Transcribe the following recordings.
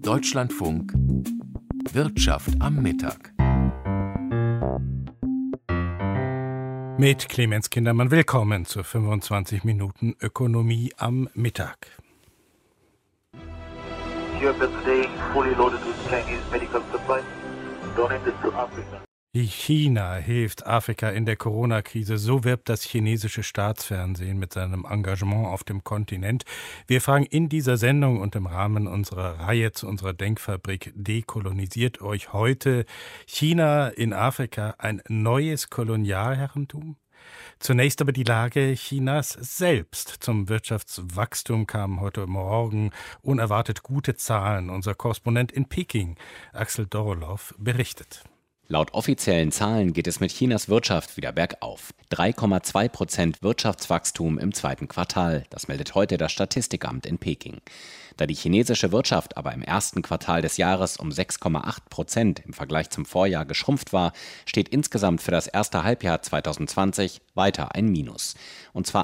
Deutschlandfunk Wirtschaft am Mittag. Mit Clemens Kindermann willkommen zu 25 Minuten Ökonomie am Mittag. China hilft Afrika in der Corona-Krise, so wirbt das chinesische Staatsfernsehen mit seinem Engagement auf dem Kontinent. Wir fragen in dieser Sendung und im Rahmen unserer Reihe zu unserer Denkfabrik Dekolonisiert euch heute: China in Afrika, ein neues Kolonialherrentum? Zunächst aber die Lage Chinas selbst. Zum Wirtschaftswachstum kamen heute Morgen unerwartet gute Zahlen. Unser Korrespondent in Peking, Axel Dorolow, berichtet. Laut offiziellen Zahlen geht es mit Chinas Wirtschaft wieder bergauf. 3,2% Wirtschaftswachstum im zweiten Quartal. Das meldet heute das Statistikamt in Peking. Da die chinesische Wirtschaft aber im ersten Quartal des Jahres um 6,8% im Vergleich zum Vorjahr geschrumpft war, steht insgesamt für das erste Halbjahr 2020 weiter ein Minus. Und zwar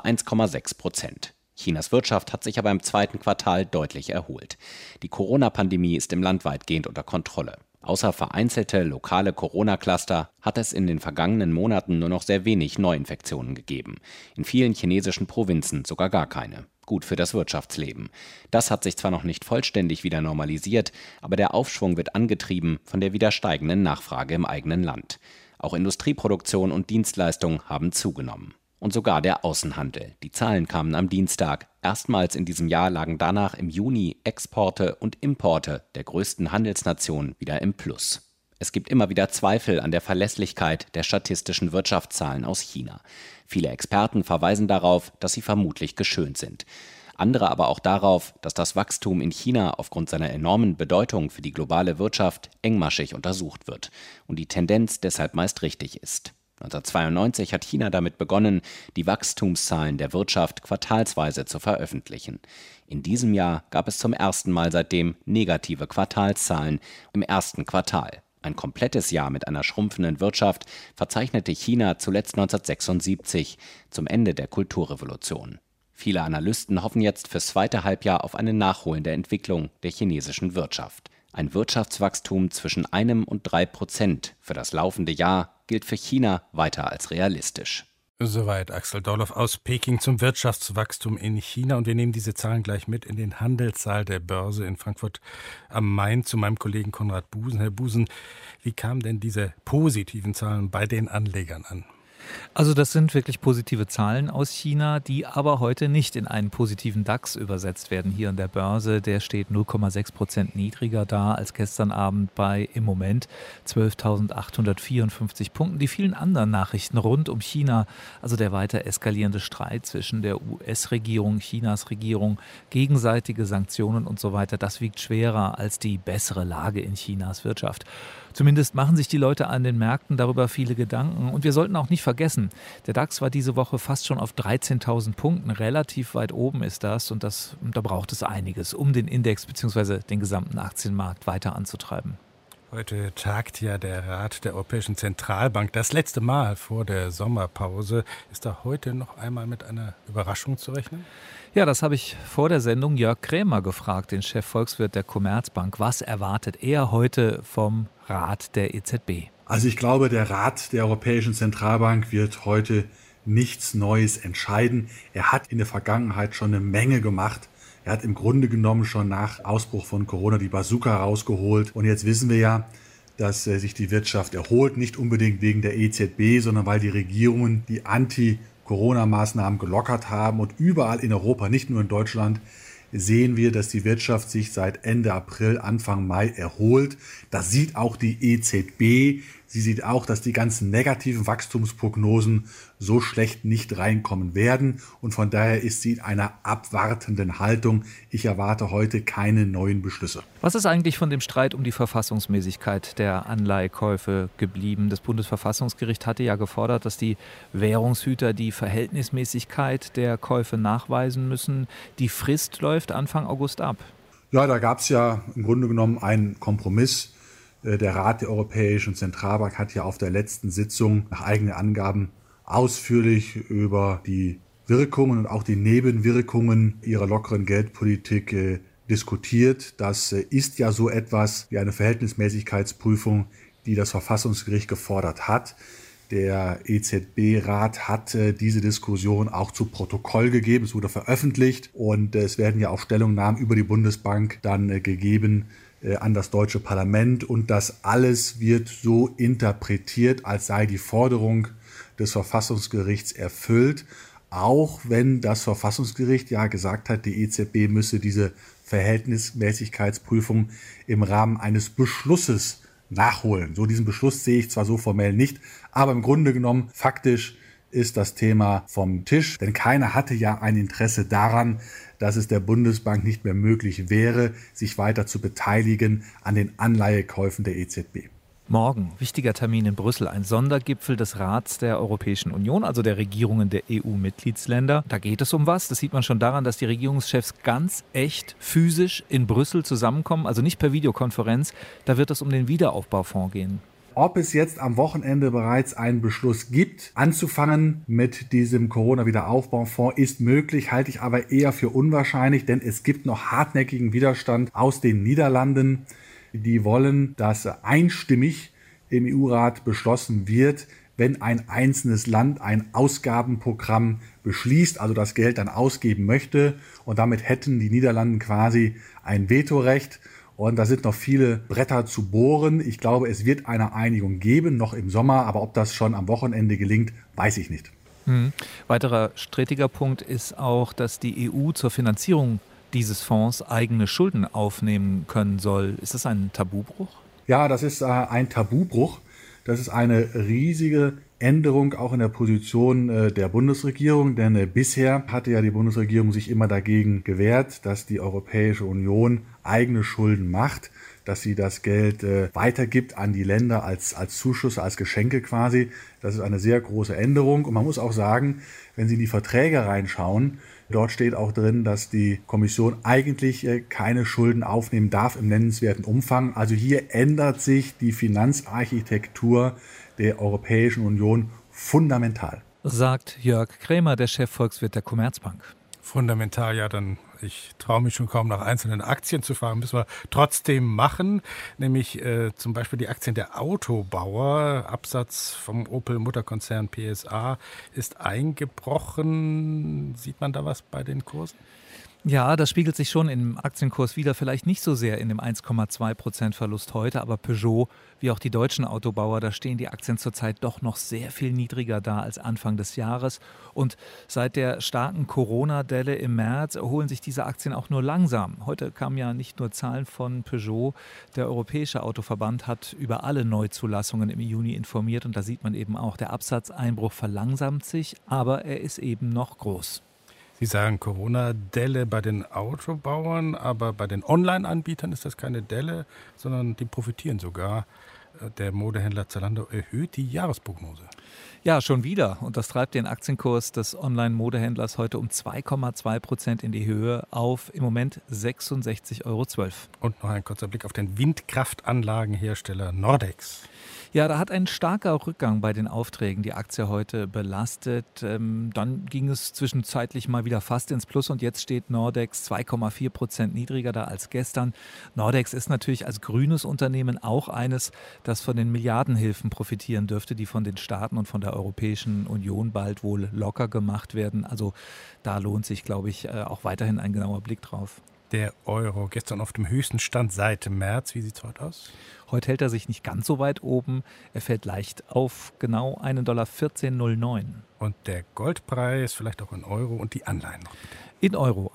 1,6%. Chinas Wirtschaft hat sich aber im zweiten Quartal deutlich erholt. Die Corona-Pandemie ist im Land weitgehend unter Kontrolle. Außer vereinzelte lokale Corona-Cluster hat es in den vergangenen Monaten nur noch sehr wenig Neuinfektionen gegeben. In vielen chinesischen Provinzen sogar gar keine. Gut für das Wirtschaftsleben. Das hat sich zwar noch nicht vollständig wieder normalisiert, aber der Aufschwung wird angetrieben von der wieder steigenden Nachfrage im eigenen Land. Auch Industrieproduktion und Dienstleistungen haben zugenommen. Und sogar der Außenhandel. Die Zahlen kamen am Dienstag. Erstmals in diesem Jahr lagen danach im Juni Exporte und Importe der größten Handelsnationen wieder im Plus. Es gibt immer wieder Zweifel an der Verlässlichkeit der statistischen Wirtschaftszahlen aus China. Viele Experten verweisen darauf, dass sie vermutlich geschönt sind. Andere aber auch darauf, dass das Wachstum in China aufgrund seiner enormen Bedeutung für die globale Wirtschaft engmaschig untersucht wird und die Tendenz deshalb meist richtig ist. 1992 hat China damit begonnen, die Wachstumszahlen der Wirtschaft quartalsweise zu veröffentlichen. In diesem Jahr gab es zum ersten Mal seitdem negative Quartalszahlen im ersten Quartal. Ein komplettes Jahr mit einer schrumpfenden Wirtschaft verzeichnete China zuletzt 1976, zum Ende der Kulturrevolution. Viele Analysten hoffen jetzt fürs zweite Halbjahr auf eine nachholende Entwicklung der chinesischen Wirtschaft. Ein Wirtschaftswachstum zwischen 1 und 3% für das laufende Jahr gilt für China weiter als realistisch. Soweit Axel Dorolow aus Peking zum Wirtschaftswachstum in China. Und wir nehmen diese Zahlen gleich mit in den Handelssaal der Börse in Frankfurt am Main zu meinem Kollegen Konrad Busen. Herr Busen, wie kamen denn diese positiven Zahlen bei den Anlegern an? Also das sind wirklich positive Zahlen aus China, die aber heute nicht in einen positiven DAX übersetzt werden. Hier an der Börse, der steht 0,6% niedriger da als gestern Abend bei im Moment 12.854 Punkten. Die vielen anderen Nachrichten rund um China, also der weiter eskalierende Streit zwischen der US-Regierung, Chinas Regierung, gegenseitige Sanktionen und so weiter, das wiegt schwerer als die bessere Lage in Chinas Wirtschaft. Zumindest machen sich die Leute an den Märkten darüber viele Gedanken. Und wir sollten auch nicht vergessen, der DAX war diese Woche fast schon auf 13.000 Punkten. Relativ weit oben ist das. Und da braucht es einiges, um den Index bzw. den gesamten Aktienmarkt weiter anzutreiben. Heute tagt ja der Rat der Europäischen Zentralbank. Das letzte Mal vor der Sommerpause. Ist da heute noch einmal mit einer Überraschung zu rechnen? Ja, das habe ich vor der Sendung Jörg Krämer gefragt, den Chefvolkswirt der Commerzbank. Was erwartet er heute vom Rat der EZB? Also ich glaube, der Rat der Europäischen Zentralbank wird heute nichts Neues entscheiden. Er hat in der Vergangenheit schon eine Menge gemacht. Er hat im Grunde genommen schon nach Ausbruch von Corona die Bazooka rausgeholt. Und jetzt wissen wir ja, dass sich die Wirtschaft erholt, nicht unbedingt wegen der EZB, sondern weil die Regierungen die Anti-Corona-Maßnahmen gelockert haben. Und überall in Europa, nicht nur in Deutschland, sehen wir, dass die Wirtschaft sich seit Ende April, Anfang Mai erholt. Das sieht auch die EZB. Sie sieht auch, dass die ganzen negativen Wachstumsprognosen so schlecht nicht reinkommen werden. Und von daher ist sie in einer abwartenden Haltung. Ich erwarte heute keine neuen Beschlüsse. Was ist eigentlich von dem Streit um die Verfassungsmäßigkeit der Anleihekäufe geblieben? Das Bundesverfassungsgericht hatte ja gefordert, dass die Währungshüter die Verhältnismäßigkeit der Käufe nachweisen müssen. Die Frist läuft Anfang August ab. Ja, da gab es ja im Grunde genommen einen Kompromiss. Der Rat der Europäischen Zentralbank hat ja auf der letzten Sitzung nach eigenen Angaben ausführlich über die Wirkungen und auch die Nebenwirkungen ihrer lockeren Geldpolitik diskutiert. Das ist ja so etwas wie eine Verhältnismäßigkeitsprüfung, die das Verfassungsgericht gefordert hat. Der EZB-Rat hat diese Diskussion auch zu Protokoll gegeben. Es wurde veröffentlicht und es werden ja auch Stellungnahmen über die Bundesbank dann gegeben an das deutsche Parlament. Und das alles wird so interpretiert, als sei die Forderung des Verfassungsgerichts erfüllt. Auch wenn das Verfassungsgericht ja gesagt hat, die EZB müsse diese Verhältnismäßigkeitsprüfung im Rahmen eines Beschlusses nachholen. So diesen Beschluss sehe ich zwar so formell nicht, aber im Grunde genommen faktisch ist das Thema vom Tisch. Denn keiner hatte ja ein Interesse daran, dass es der Bundesbank nicht mehr möglich wäre, sich weiter zu beteiligen an den Anleihekäufen der EZB. Morgen, wichtiger Termin in Brüssel, ein Sondergipfel des Rats der Europäischen Union, also der Regierungen der EU-Mitgliedsländer. Da geht es um was. Das sieht man schon daran, dass die Regierungschefs ganz echt physisch in Brüssel zusammenkommen, also nicht per Videokonferenz. Da wird es um den Wiederaufbaufonds gehen. Ob es jetzt am Wochenende bereits einen Beschluss gibt, anzufangen mit diesem Corona-Wiederaufbaufonds, ist möglich, halte ich aber eher für unwahrscheinlich, denn es gibt noch hartnäckigen Widerstand aus den Niederlanden. Die wollen, dass einstimmig im EU-Rat beschlossen wird, wenn ein einzelnes Land ein Ausgabenprogramm beschließt, also das Geld dann ausgeben möchte. Und damit hätten die Niederlande quasi ein Vetorecht. Und da sind noch viele Bretter zu bohren. Ich glaube, es wird eine Einigung geben, noch im Sommer. Aber ob das schon am Wochenende gelingt, weiß ich nicht. Weiterer strittiger Punkt ist auch, dass die EU zur Finanzierung dieses Fonds eigene Schulden aufnehmen können soll. Ist das ein Tabubruch? Ja, das ist ein Tabubruch. Das ist eine riesige Änderung auch in der Position der Bundesregierung, denn bisher hatte ja die Bundesregierung sich immer dagegen gewehrt, dass die Europäische Union eigene Schulden macht, dass sie das Geld weitergibt an die Länder als Zuschüsse, als Geschenke quasi. Das ist eine sehr große Änderung und man muss auch sagen, wenn Sie in die Verträge reinschauen, dort steht auch drin, dass die Kommission eigentlich keine Schulden aufnehmen darf im nennenswerten Umfang. Also hier ändert sich die Finanzarchitektur der Europäischen Union fundamental. Sagt Jörg Krämer, der Chefvolkswirt der Commerzbank. Fundamental, ja, dann ich traue mich schon kaum nach einzelnen Aktien zu fragen, müssen wir trotzdem machen, nämlich zum Beispiel die Aktien der Autobauer. Absatz vom Opel-Mutterkonzern PSA ist eingebrochen. Sieht man da was bei den Kursen? Ja, das spiegelt sich schon im Aktienkurs wider, vielleicht nicht so sehr in dem 1,2% Verlust heute, aber Peugeot, wie auch die deutschen Autobauer, da stehen die Aktien zurzeit doch noch sehr viel niedriger da als Anfang des Jahres. Und seit der starken Corona-Delle im März erholen sich diese Aktien auch nur langsam. Heute kamen ja nicht nur Zahlen von Peugeot, der Europäische Autoverband hat über alle Neuzulassungen im Juni informiert und da sieht man eben auch, der Absatzeinbruch verlangsamt sich, aber er ist eben noch groß. Sie sagen Corona-Delle bei den Autobauern, aber bei den Online-Anbietern ist das keine Delle, sondern die profitieren sogar. Der Modehändler Zalando erhöht die Jahresprognose. Ja, schon wieder. Und das treibt den Aktienkurs des Online-Modehändlers heute um 2,2% in die Höhe auf im Moment 66,12 €. Und noch ein kurzer Blick auf den Windkraftanlagenhersteller Nordex. Ja, da hat ein starker Rückgang bei den Aufträgen die Aktie heute belastet. Dann ging es zwischenzeitlich mal wieder fast ins Plus und jetzt steht Nordex 2,4% niedriger da als gestern. Nordex ist natürlich als grünes Unternehmen auch eines, das von den Milliardenhilfen profitieren dürfte, die von den Staaten und von der Europäischen Union bald wohl locker gemacht werden. Also da lohnt sich, glaube ich, auch weiterhin ein genauer Blick drauf. Der Euro gestern auf dem höchsten Stand seit März. Wie sieht es heute aus? Heute hält er sich nicht ganz so weit oben. Er fällt leicht auf genau $1,1409. Und der Goldpreis, vielleicht auch in Euro und die Anleihen noch bitte. In Euro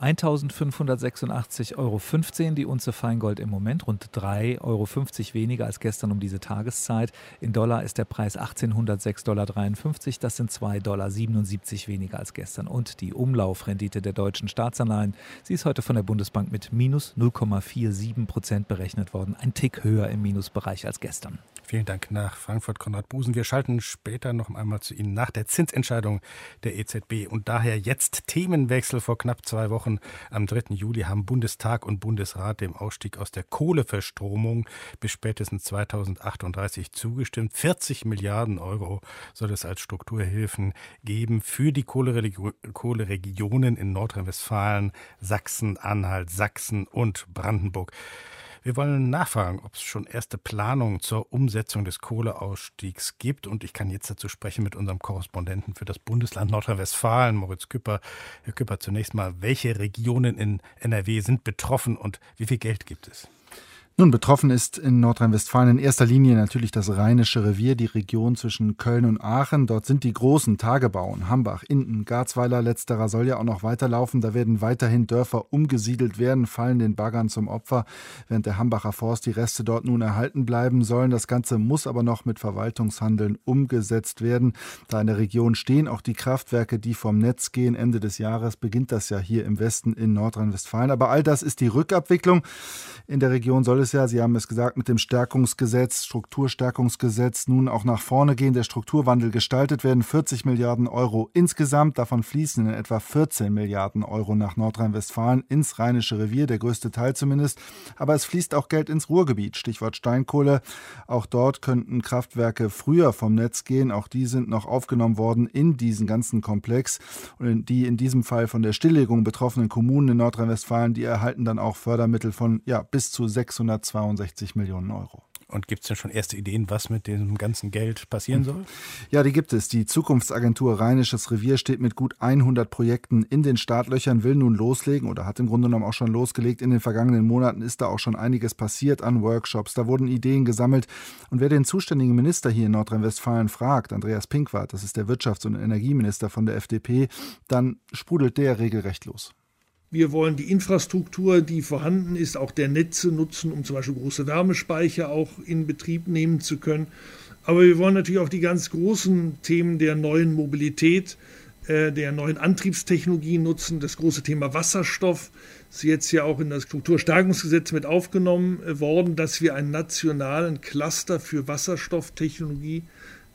1.586,15 €, die Unze Feingold im Moment, rund 3,50 € weniger als gestern um diese Tageszeit. In Dollar ist der Preis 1806,53 $, das sind 2,77 $ weniger als gestern. Und die Umlaufrendite der deutschen Staatsanleihen, sie ist heute von der Bundesbank mit minus 0,47% berechnet worden, ein Tick höher im Minusbereich als gestern. Vielen Dank nach Frankfurt, Konrad Busen. Wir schalten später noch einmal zu Ihnen nach der Zinsentscheidung der EZB und daher jetzt Themenwechsel. Vor knapp knapp 2 Wochen, am 3. Juli, haben Bundestag und Bundesrat dem Ausstieg aus der Kohleverstromung bis spätestens 2038 zugestimmt. 40 Milliarden Euro soll es als Strukturhilfen geben für die Kohleregionen in Nordrhein-Westfalen, Sachsen-Anhalt, Sachsen und Brandenburg. Wir wollen nachfragen, ob es schon erste Planungen zur Umsetzung des Kohleausstiegs gibt. Und ich kann jetzt dazu sprechen mit unserem Korrespondenten für das Bundesland Nordrhein-Westfalen, Moritz Küpper. Herr Küpper, zunächst mal, welche Regionen in NRW sind betroffen und wie viel Geld gibt es? Nun, betroffen ist in Nordrhein-Westfalen in erster Linie natürlich das Rheinische Revier, die Region zwischen Köln und Aachen. Dort sind die großen Tagebauen, Hambach, Inden, Garzweiler, letzterer soll ja auch noch weiterlaufen. Da werden weiterhin Dörfer umgesiedelt werden, fallen den Baggern zum Opfer, während der Hambacher Forst die Reste dort nun erhalten bleiben sollen. Das Ganze muss aber noch mit Verwaltungshandeln umgesetzt werden. Da in der Region stehen auch die Kraftwerke, die vom Netz gehen. Ende des Jahres beginnt das ja hier im Westen in Nordrhein-Westfalen. Aber all das ist die Rückabwicklung. In der Region soll es ja, Sie haben es gesagt, mit dem Stärkungsgesetz, Strukturstärkungsgesetz nun auch nach vorne gehen, der Strukturwandel gestaltet werden. 40 Milliarden Euro insgesamt, davon fließen in etwa 14 Milliarden Euro nach Nordrhein-Westfalen ins Rheinische Revier, der größte Teil zumindest. Aber es fließt auch Geld ins Ruhrgebiet, Stichwort Steinkohle. Auch dort könnten Kraftwerke früher vom Netz gehen, auch die sind noch aufgenommen worden in diesen ganzen Komplex. Und die in diesem Fall von der Stilllegung betroffenen Kommunen in Nordrhein-Westfalen, die erhalten dann auch Fördermittel von bis zu 662 Millionen Euro. Und gibt es denn schon erste Ideen, was mit dem ganzen Geld passieren soll? Ja, die gibt es. Die Zukunftsagentur Rheinisches Revier steht mit gut 100 Projekten in den Startlöchern, will nun loslegen oder hat im Grunde genommen auch schon losgelegt. In den vergangenen Monaten ist da auch schon einiges passiert an Workshops. Da wurden Ideen gesammelt. Und wer den zuständigen Minister hier in Nordrhein-Westfalen fragt, Andreas Pinkwart, das ist der Wirtschafts- und Energieminister von der FDP, dann sprudelt der regelrecht los. Wir wollen die Infrastruktur, die vorhanden ist, auch der Netze nutzen, um zum Beispiel große Wärmespeicher auch in Betrieb nehmen zu können. Aber wir wollen natürlich auch die ganz großen Themen der neuen Mobilität, der neuen Antriebstechnologien nutzen. Das große Thema Wasserstoff ist jetzt ja auch in das Strukturstärkungsgesetz mit aufgenommen worden, dass wir einen nationalen Cluster für Wasserstofftechnologie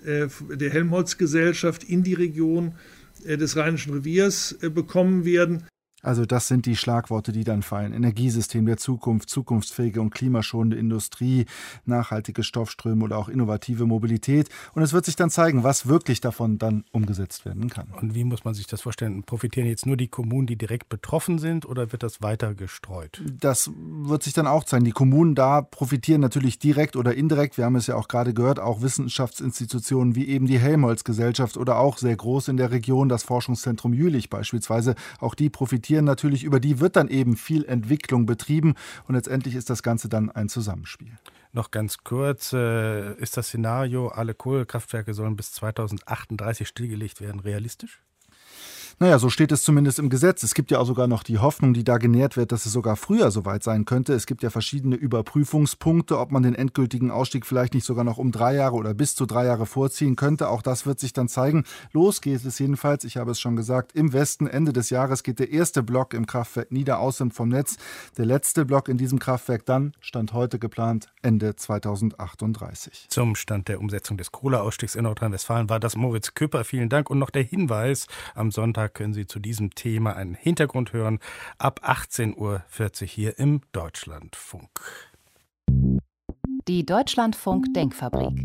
der Helmholtz-Gesellschaft in die Region des Rheinischen Reviers bekommen werden. Also das sind die Schlagworte, die dann fallen. Energiesystem der Zukunft, zukunftsfähige und klimaschonende Industrie, nachhaltige Stoffströme oder auch innovative Mobilität. Und es wird sich dann zeigen, was wirklich davon dann umgesetzt werden kann. Und wie muss man sich das vorstellen? Profitieren jetzt nur die Kommunen, die direkt betroffen sind, oder wird das weiter gestreut? Das wird sich dann auch zeigen. Die Kommunen da profitieren natürlich direkt oder indirekt. Wir haben es ja auch gerade gehört, auch Wissenschaftsinstitutionen wie eben die Helmholtz-Gesellschaft oder auch sehr groß in der Region, das Forschungszentrum Jülich beispielsweise. Auch die profitieren natürlich, über die wird dann eben viel Entwicklung betrieben und letztendlich ist das Ganze dann ein Zusammenspiel. Noch ganz kurz, ist das Szenario, alle Kohlekraftwerke sollen bis 2038 stillgelegt werden, realistisch? Naja, so steht es zumindest im Gesetz. Es gibt ja auch sogar noch die Hoffnung, die da genährt wird, dass es sogar früher soweit sein könnte. Es gibt ja verschiedene Überprüfungspunkte, ob man den endgültigen Ausstieg vielleicht nicht sogar noch um 3 Jahre oder bis zu 3 Jahre vorziehen könnte. Auch das wird sich dann zeigen. Los geht es jedenfalls, ich habe es schon gesagt, im Westen. Ende des Jahres geht der erste Block im Kraftwerk Niederaußem vom Netz. Der letzte Block in diesem Kraftwerk dann, Stand heute geplant, Ende 2038. Zum Stand der Umsetzung des Kohleausstiegs in Nordrhein-Westfalen war das Moritz Küpper. Vielen Dank. Und noch der Hinweis, am Sonntag können Sie zu diesem Thema einen Hintergrund hören, ab 18:40 Uhr hier im Deutschlandfunk. Die Deutschlandfunk-Denkfabrik.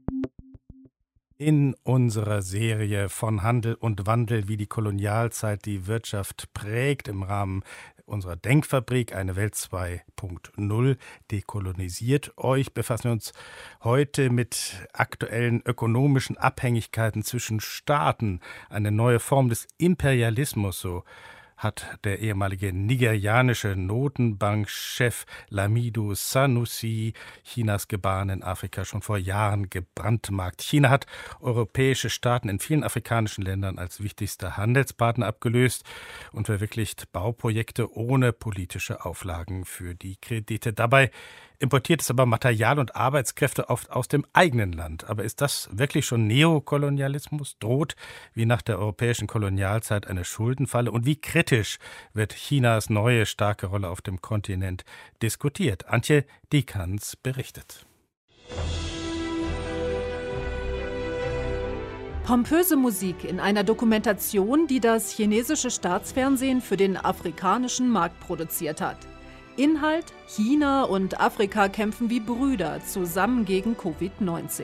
In unserer Serie von Handel und Wandel, wie die Kolonialzeit die Wirtschaft prägt, im Rahmen unserer Denkfabrik, eine Welt 2.0, dekolonisiert euch, befassen wir uns heute mit aktuellen ökonomischen Abhängigkeiten zwischen Staaten, eine neue Form des Imperialismus, so hat der ehemalige nigerianische Notenbankchef Lamido Sanusi Chinas Gebaren in Afrika schon vor Jahren gebrandmarkt. China hat europäische Staaten in vielen afrikanischen Ländern als wichtigster Handelspartner abgelöst und verwirklicht Bauprojekte ohne politische Auflagen für die Kredite. Dabei importiert es aber Material und Arbeitskräfte oft aus dem eigenen Land. Aber ist das wirklich schon Neokolonialismus? Droht wie nach der europäischen Kolonialzeit eine Schuldenfalle? Und wie kritisch wird Chinas neue starke Rolle auf dem Kontinent diskutiert? Antje Dieckans berichtet. Pompöse Musik in einer Dokumentation, die das chinesische Staatsfernsehen für den afrikanischen Markt produziert hat. Inhalt: China und Afrika kämpfen wie Brüder zusammen gegen Covid-19.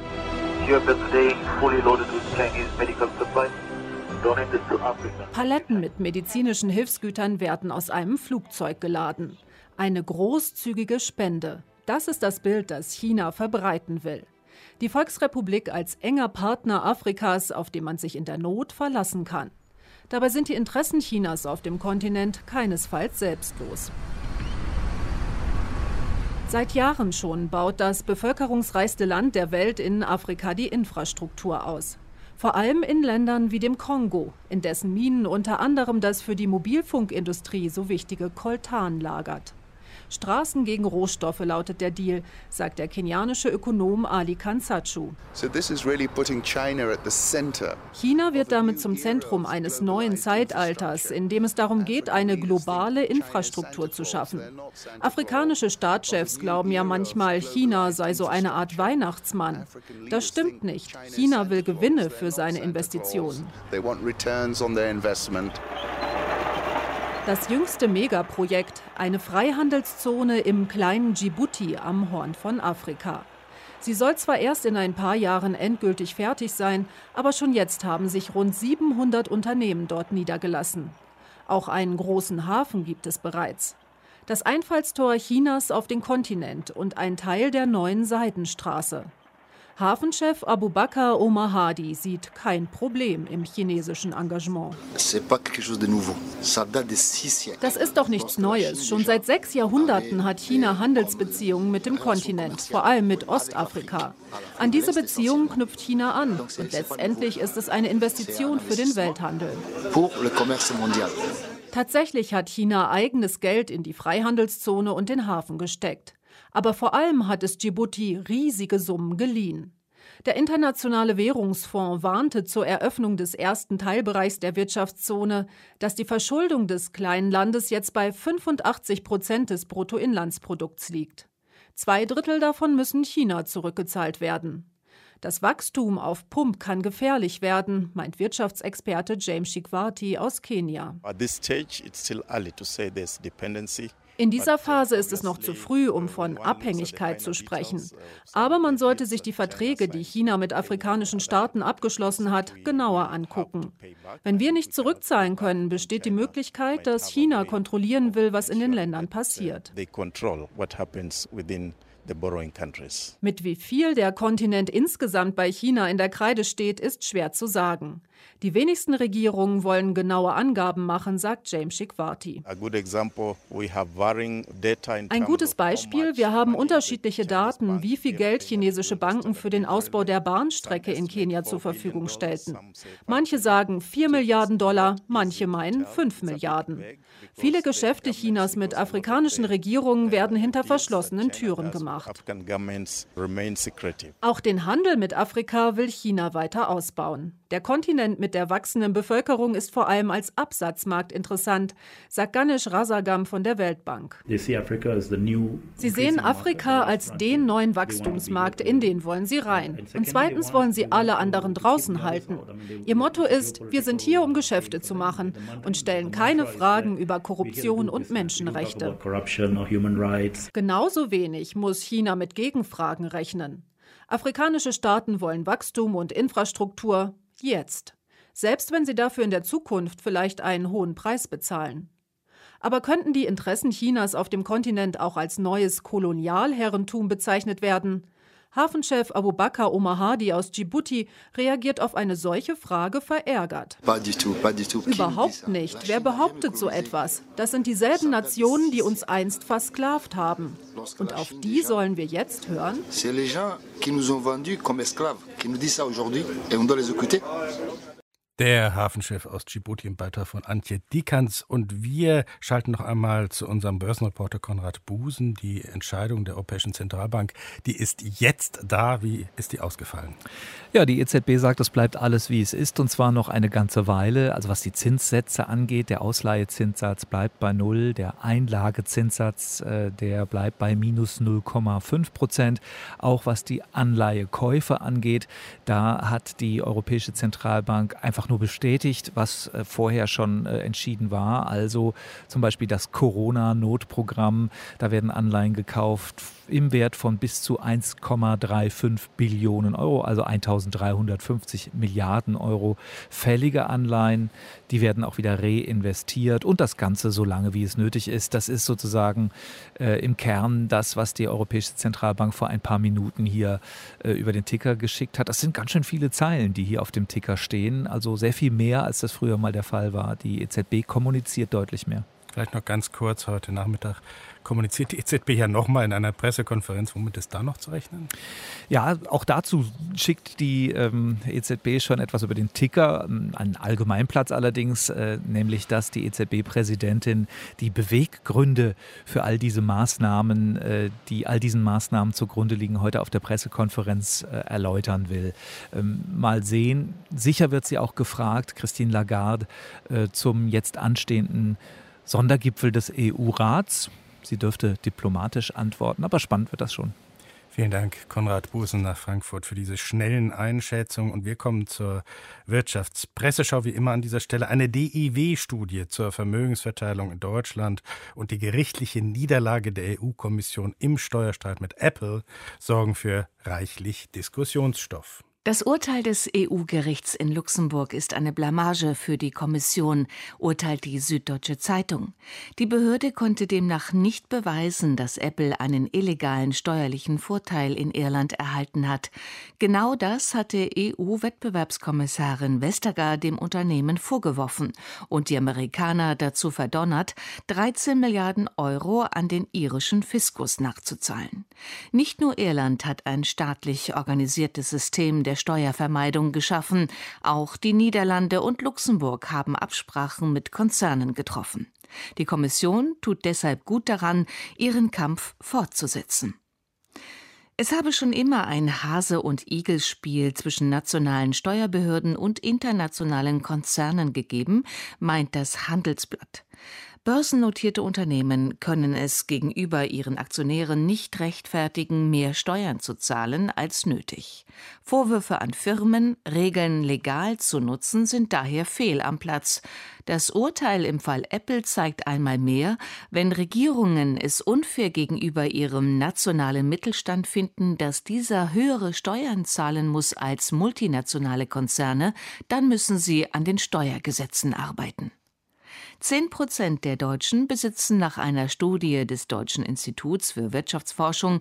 Paletten mit medizinischen Hilfsgütern werden aus einem Flugzeug geladen. Eine großzügige Spende. Das ist das Bild, das China verbreiten will. Die Volksrepublik als enger Partner Afrikas, auf den man sich in der Not verlassen kann. Dabei sind die Interessen Chinas auf dem Kontinent keinesfalls selbstlos. Seit Jahren schon baut das bevölkerungsreichste Land der Welt in Afrika die Infrastruktur aus. Vor allem in Ländern wie dem Kongo, in dessen Minen unter anderem das für die Mobilfunkindustrie so wichtige Coltan lagert. Straßen gegen Rohstoffe lautet der Deal, sagt der kenianische Ökonom Ali Kansachu. China wird damit zum Zentrum eines neuen Zeitalters, in dem es darum geht, eine globale Infrastruktur zu schaffen. Afrikanische Staatschefs glauben ja manchmal, China sei so eine Art Weihnachtsmann. Das stimmt nicht. China will Gewinne für seine Investitionen. Das jüngste Megaprojekt, eine Freihandelszone im kleinen Djibouti am Horn von Afrika. Sie soll zwar erst in ein paar Jahren endgültig fertig sein, aber schon jetzt haben sich rund 700 Unternehmen dort niedergelassen. Auch einen großen Hafen gibt es bereits. Das Einfallstor Chinas auf den Kontinent und ein Teil der neuen Seidenstraße. Hafenchef Abubakar Omar Hadi sieht kein Problem im chinesischen Engagement. Das ist doch nichts Neues. Schon seit 6 Jahrhunderten hat China Handelsbeziehungen mit dem Kontinent, vor allem mit Ostafrika. An diese Beziehungen knüpft China an und letztendlich ist es eine Investition für den Welthandel. Tatsächlich hat China eigenes Geld in die Freihandelszone und den Hafen gesteckt. Aber vor allem hat es Djibouti riesige Summen geliehen. Der Internationale Währungsfonds warnte zur Eröffnung des ersten Teilbereichs der Wirtschaftszone, dass die Verschuldung des kleinen Landes jetzt bei 85% des Bruttoinlandsprodukts liegt. 2/3 davon müssen China zurückgezahlt werden. Das Wachstum auf Pump kann gefährlich werden, meint Wirtschaftsexperte James Shikwati aus Kenia. In dieser Phase ist es noch zu früh, um von Abhängigkeit zu sprechen. Aber man sollte sich die Verträge, die China mit afrikanischen Staaten abgeschlossen hat, genauer angucken. Wenn wir nicht zurückzahlen können, besteht die Möglichkeit, dass China kontrollieren will, was in den Ländern passiert. Mit wie viel der Kontinent insgesamt bei China in der Kreide steht, ist schwer zu sagen. Die wenigsten Regierungen wollen genaue Angaben machen, sagt James Shikwati. Ein gutes Beispiel, wir haben unterschiedliche Daten, wie viel Geld chinesische Banken für den Ausbau der Bahnstrecke in Kenia zur Verfügung stellten. Manche sagen 4 Milliarden $, manche meinen 5 Milliarden. Viele Geschäfte Chinas mit afrikanischen Regierungen werden hinter verschlossenen Türen gemacht. Auch den Handel mit Afrika will China weiter ausbauen. Der Kontinent mit der wachsenden Bevölkerung ist vor allem als Absatzmarkt interessant, sagt Ganesh Rasagam von der Weltbank. Sie sehen Afrika als den neuen Wachstumsmarkt, in den wollen sie rein. Und zweitens wollen sie alle anderen draußen halten. Ihr Motto ist, wir sind hier, um Geschäfte zu machen und stellen keine Fragen über Korruption und Menschenrechte. Genauso wenig muss China mit Gegenfragen rechnen. Afrikanische Staaten wollen Wachstum und Infrastruktur jetzt. Selbst wenn sie dafür in der Zukunft vielleicht einen hohen Preis bezahlen. Aber könnten die Interessen Chinas auf dem Kontinent auch als neues Kolonialherrentum bezeichnet werden? Hafenchef Abubakar Omar Hadi aus Djibouti reagiert auf eine solche Frage verärgert. Überhaupt nicht. Wer behauptet so etwas? Das sind dieselben Nationen, die uns einst versklavt haben. Und auf die sollen wir jetzt hören? Der Hafenchef aus Dschibuti im Beitrag von Antje Dikans. Und wir schalten noch einmal zu unserem Börsenreporter Konrad Busen. Die Entscheidung der Europäischen Zentralbank, die ist jetzt da. Wie ist die ausgefallen? Ja, die EZB sagt, es bleibt alles, wie es ist, und zwar noch eine ganze Weile. Also was die Zinssätze angeht, der Ausleihezinssatz bleibt bei 0, der Einlagezinssatz, der bleibt bei minus 0,5%. Auch was die Anleihekäufe angeht, da hat die Europäische Zentralbank einfach nur bestätigt, was vorher schon entschieden war. Also zum Beispiel das Corona-Notprogramm, da werden Anleihen gekauft im Wert von bis zu 1,35 Billionen Euro, also 1.350 Milliarden Euro. Fällige Anleihen, die werden auch wieder reinvestiert und das Ganze so lange, wie es nötig ist. Das ist sozusagen im Kern das, was die Europäische Zentralbank vor ein paar Minuten hier über den Ticker geschickt hat. Das sind ganz schön viele Zeilen, die hier auf dem Ticker stehen, also sehr viel mehr, als das früher mal der Fall war. Die EZB kommuniziert deutlich mehr. Vielleicht noch ganz kurz, heute Nachmittag kommuniziert die EZB ja nochmal in einer Pressekonferenz. Womit ist da noch zu rechnen? Ja, auch dazu schickt die EZB schon etwas über den Ticker, einen Allgemeinplatz allerdings, nämlich dass die EZB-Präsidentin die Beweggründe für all diese Maßnahmen, die all diesen Maßnahmen zugrunde liegen, heute auf der Pressekonferenz erläutern will. Mal sehen, sicher wird sie auch gefragt, Christine Lagarde, zum jetzt anstehenden Sondergipfel des EU-Rats. Sie dürfte diplomatisch antworten, aber spannend wird das schon. Vielen Dank, Konrad Busen nach Frankfurt, für diese schnellen Einschätzungen. Und wir kommen zur Wirtschaftspresseschau, wie immer an dieser Stelle. Eine DIW-Studie zur Vermögensverteilung in Deutschland und die gerichtliche Niederlage der EU-Kommission im Steuerstreit mit Apple sorgen für reichlich Diskussionsstoff. Das Urteil des EU-Gerichts in Luxemburg ist eine Blamage für die Kommission, urteilt die Süddeutsche Zeitung. Die Behörde konnte demnach nicht beweisen, dass Apple einen illegalen steuerlichen Vorteil in Irland erhalten hat. Genau das hatte EU-Wettbewerbskommissarin Vestager dem Unternehmen vorgeworfen und die Amerikaner dazu verdonnert, 13 Milliarden Euro an den irischen Fiskus nachzuzahlen. Nicht nur Irland hat ein staatlich organisiertes System der Steuervermeidung geschaffen. Auch die Niederlande und Luxemburg haben Absprachen mit Konzernen getroffen. Die Kommission tut deshalb gut daran, ihren Kampf fortzusetzen. Es habe schon immer ein Hase- und Igel-Spiel zwischen nationalen Steuerbehörden und internationalen Konzernen gegeben, meint das Handelsblatt. Börsennotierte Unternehmen können es gegenüber ihren Aktionären nicht rechtfertigen, mehr Steuern zu zahlen als nötig. Vorwürfe an Firmen, Regeln legal zu nutzen, sind daher fehl am Platz. Das Urteil im Fall Apple zeigt einmal mehr, wenn Regierungen es unfair gegenüber ihrem nationalen Mittelstand finden, dass dieser höhere Steuern zahlen muss als multinationale Konzerne, dann müssen sie an den Steuergesetzen arbeiten. 10% der Deutschen besitzen nach einer Studie des Deutschen Instituts für Wirtschaftsforschung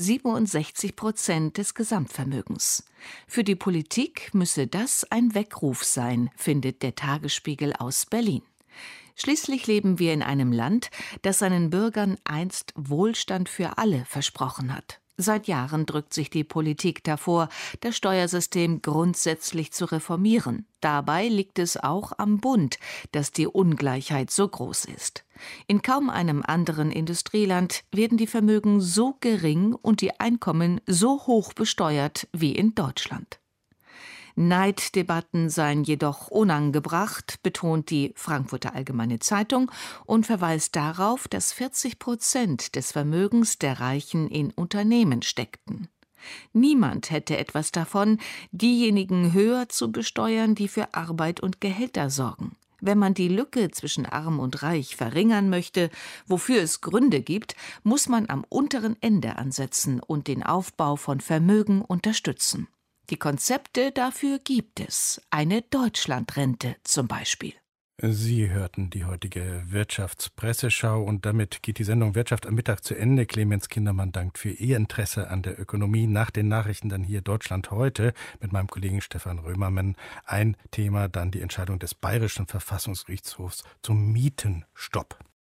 67% des Gesamtvermögens. Für die Politik müsse das ein Weckruf sein, findet der Tagesspiegel aus Berlin. Schließlich leben wir in einem Land, das seinen Bürgern einst Wohlstand für alle versprochen hat. Seit Jahren drückt sich die Politik davor, das Steuersystem grundsätzlich zu reformieren. Dabei liegt es auch am Bund, dass die Ungleichheit so groß ist. In kaum einem anderen Industrieland werden die Vermögen so gering und die Einkommen so hoch besteuert wie in Deutschland. Neiddebatten seien jedoch unangebracht, betont die Frankfurter Allgemeine Zeitung und verweist darauf, dass 40% des Vermögens der Reichen in Unternehmen steckten. Niemand hätte etwas davon, diejenigen höher zu besteuern, die für Arbeit und Gehälter sorgen. Wenn man die Lücke zwischen Arm und Reich verringern möchte, wofür es Gründe gibt, muss man am unteren Ende ansetzen und den Aufbau von Vermögen unterstützen. Die Konzepte dafür gibt es. Eine Deutschlandrente zum Beispiel. Sie hörten die heutige Wirtschaftspresseschau und damit geht die Sendung Wirtschaft am Mittag zu Ende. Clemens Kindermann dankt für Ihr Interesse an der Ökonomie. Nach den Nachrichten dann hier Deutschland heute mit meinem Kollegen Stefan Römermann. Ein Thema dann die Entscheidung des Bayerischen Verfassungsgerichtshofs zum Mietenstopp.